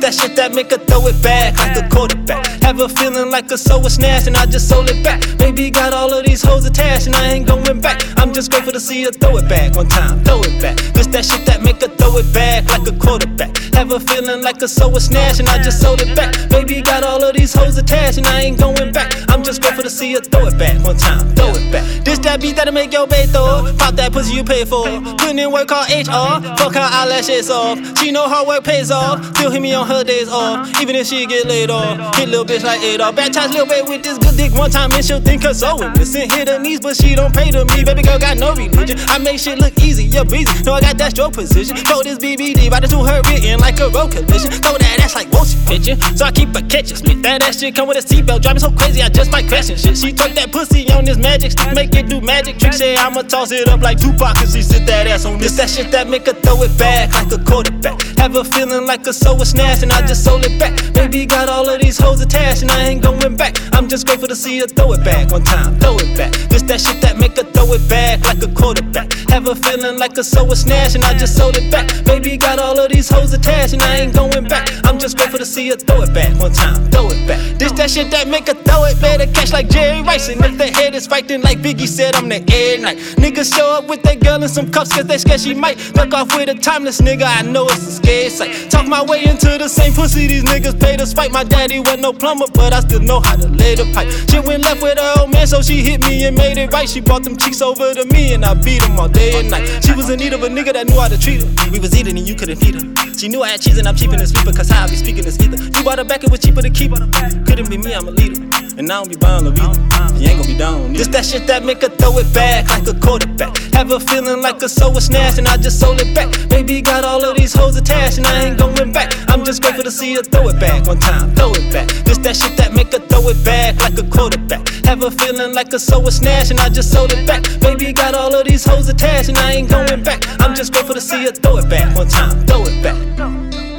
that shit that make her throw it back like a quarterback. Have a feeling like a soul was snatched and I just sold it back. Baby got all of these hoes attached and I ain't going back. I'm just grateful to see her throw it back one time, throw it back. This that shit that make her throw it back like a quarterback. Have a feeling like a soul was snatched and I just sold it back. Baby got all of these hoes attached and I ain't going back. I'm just grateful to see her throw it back one time, throw it back. This that beat that'll make your bae throw. Pop that pussy you pay for. Putting in work called HR. Fuck her eyelashes off. She know hard work pays off. Still hit me on her days off. Even if she get laid off. Hit little bitch like Adolf. Baptize little baby with this good dick one time and she'll think her so innocent. Hit her knees but she don't pray to me. Baby girl got no religion. I make shit look easy, yeah breezy. No I got that stroke position. Throw this BBD right into her written like a road collision. Throw that ass like whoa she pitching. So I keep a catching. Split that ass shit come with a seatbelt. Driving so crazy I just might crash and shit. She took that pussy on this magic stick. Make it do magic tricks. Say I'ma toss it up like Tupac and she sit that ass on this. That shit that make her throw it back like a quarterback. Have a feeling like a soul was snatched and I just sold it back. Baby got all of these hoes attached and I ain't going back. I'm just grateful to see her throw it back one time, throw it back. This that shit that make her throw it back like a quarterback. Have a feeling like a soul was snatched and I just sold it back. Baby got all of these hoes attached and I ain't going back. I'm just grateful to see her throw it back one time, throw it back. This that shit that make her throw it, better catch like Jerry Rice. And if the head is right then like Biggie said I'm the air night. Niggas show up with that girl in some cuffs cause they scared she might duck off with a timeless nigga. I know it's a scary sight. Talk my way into the same pussy these niggas pay to spite. My daddy wasn't no plumber but I still know how to lay the pipe. She went left with her old man so she hit me and made it right. She brought them cheeks over to me and I beat them all day and night. She was in need of a nigga that knew how to treat her. We was eating and you couldn't feed her. She knew I had cheese and I'm cheap in the sleeper cause how I be speaking is either. You bought her back, it was cheaper to keep her. Couldn't be me, I'm a leader. And I don't be buying Lavita. You ain't gon' be down. This that shit that make her throw it back like a quarterback. Have a feeling like a soul was snatched and I just sold it back. Baby got all of these hoes attached and I ain't going back. I'm just grateful to see her throw it back one time, throw it back. This that shit that make her throw it back like a quarterback. Have a feeling like a soul was snatched and I just sold it back. Baby got all of these hoes attached and I ain't going back. I'm just grateful to see her throw it back one time, throw it back.